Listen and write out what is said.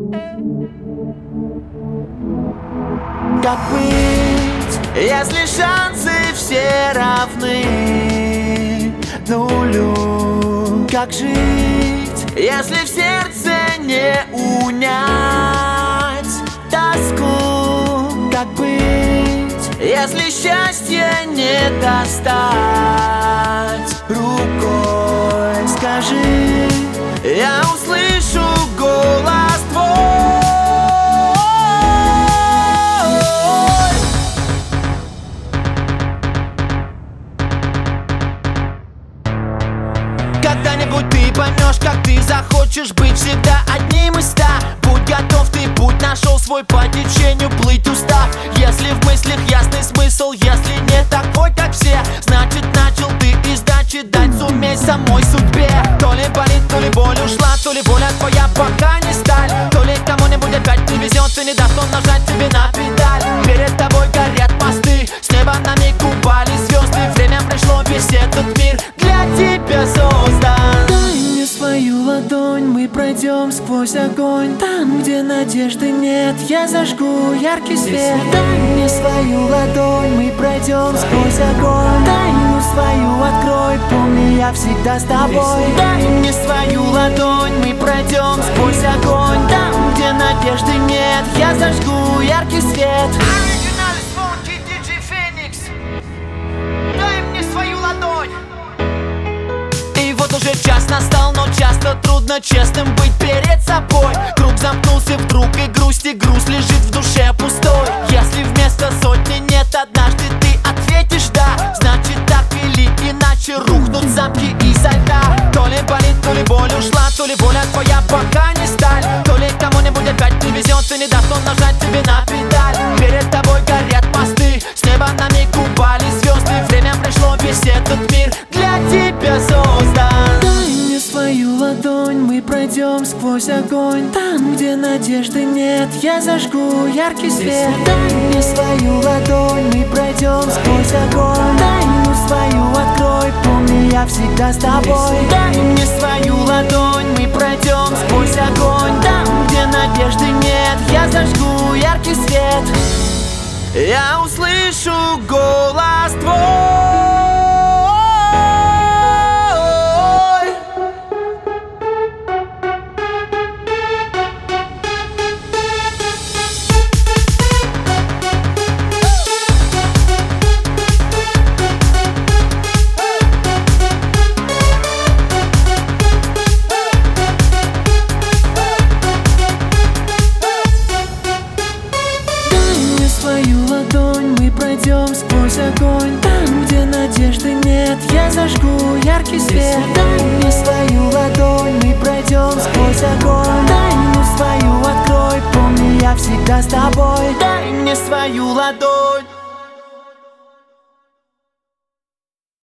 Как быть, если шансы все равны нулю? Как жить, если в сердце не унять тоску? Как быть, если счастье не достать рукой? Скажи, я услышу голос твой. Когда-нибудь ты поймешь, как ты захочешь быть всегда одним из ста. Будь готов, ты путь нашел свой, по течению плыть устав. Если в мыслях ясный смысл, если не такой, как все, значит начал ты и значит дать сумей самой судьбе. То ли болит, то ли боль ушла, то ли воля твоя пока не сталь. То ли кому-нибудь опять привезет и не даст он нажать тебе на педаль. Перед тобой горят мосты, с неба на миг упали звезды. Время пришло, весь этот мир для тебя создан. Дай мне свою ладонь, мы пройдем сквозь огонь. Там, где надежды нет, я зажгу яркий свет. Дай мне свою ладонь, мы пройдем сквозь огонь. Тайну свою открой, помни, я всегда с тобой. Дай мне свою ладонь, мы пройдем сквозь огонь. Там, где надежды нет, я зажгу яркий свет. Оригинальный звонкий диджей Феникс. Дай мне свою ладонь. И вот уже час настал, но часто трудно честным быть перед собой. Круг замкнулся вдруг, и грусть лежит в душе пустой. Если вместо сотни нет, однажды ты ответишь да, значит так или иначе рухнут замки изо льда. То ли болит, то ли боль ушла, то ли воля твоя пока не сталь. То ли кому-нибудь опять привезет и не даст он нажать тебе на педаль. Перед тобой горят мосты, с неба на миг упали звезды. Время пришло, весь этот мир для тебя создан. Дай мне свою ладонь, мы пройдем сквозь огонь. Там, где надежды нет, я зажгу яркий свет. Дай мне свою ладонь, мы пройдем сквозь огонь. Тайну свою открой, помни, я всегда с тобой. Дай мне свою ладонь, мы пройдем сквозь огонь. Там, где надежды нет, я зажгу яркий свет. Я услышу голос твой. Свою ладонь, мы пройдем сквозь огонь. Там, где надежды нет, я зажгу яркий свет. Дай мне свою ладонь, мы пройдем сквозь огонь. Тайну свою открой, помни, я всегда с тобой. Дай мне свою ладонь.